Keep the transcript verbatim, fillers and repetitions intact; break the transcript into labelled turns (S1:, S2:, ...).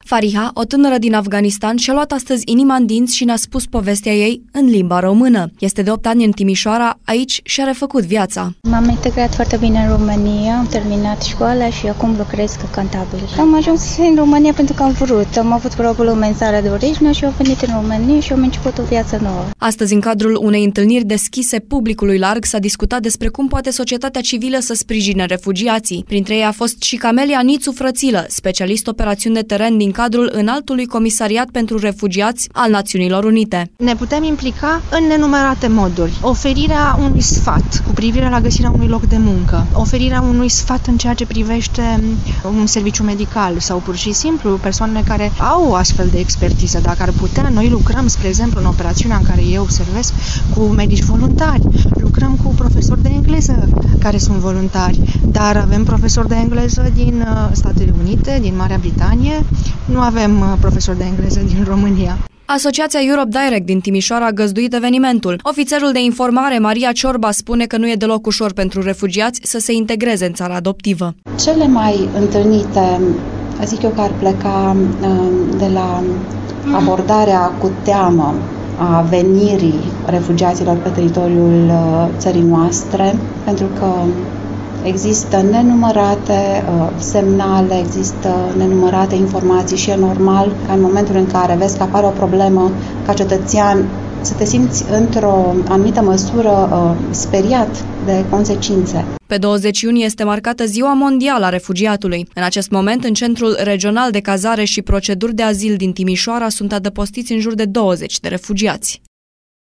S1: Fariha, o tânără din Afganistan, și-a luat astăzi inima în dinți și ne-a spus povestea ei în limba română. Este de opt ani în Timișoara, aici și-a refăcut viața.
S2: M-am integrat foarte bine în România, am terminat școala și acum lucrez ca contabil. Am ajuns în România pentru că am vrut. Am avut problemă în țara de origine și am venit în România și am început o viață nouă.
S1: Astăzi, în cadrul unei întâlniri deschise publicului larg, s-a discutat despre cum poate societatea civilă să sprijine refugiații. Printre ei a fost și Camelia Nițu Frățilă, specialist operațiuni de teren din cadrul Înaltului Comisariat pentru Refugiați al Națiunilor Unite.
S3: Ne putem implica în nenumerate moduri. Oferirea unui sfat cu privire la găsirea unui loc de muncă, oferirea unui sfat în ceea ce privește un serviciu medical sau pur și simplu persoanele care au o astfel de expertiză. Dacă ar putea, noi lucrăm, spre exemplu, în operațiunea în care eu servesc cu medici voluntari, lucrăm cu profesori de engleză care sunt voluntari, dar avem profesori de engleză din Statele Unite, din Marea Britanie, nu avem profesori de engleză din România.
S1: Asociația Europe Direct din Timișoara a găzduit evenimentul. Ofițerul de informare, Maria Ciorba, spune că nu e deloc ușor pentru refugiați să se integreze în țara adoptivă.
S4: Cele mai întâlnite, zic eu că ar pleca de la abordarea cu teamă a venirii refugiaților pe teritoriul țării noastre, pentru că există nenumărate uh, semnale, există nenumărate informații și e normal ca în momentul în care vezi că apare o problemă ca cetățean să te simți într-o anumită măsură uh, speriat de consecințe.
S1: Pe douăzeci iunie este marcată Ziua Mondială a Refugiatului. În acest moment, în Centrul Regional de Cazare și Proceduri de Azil din Timișoara sunt adăpostiți în jur de douăzeci de refugiați.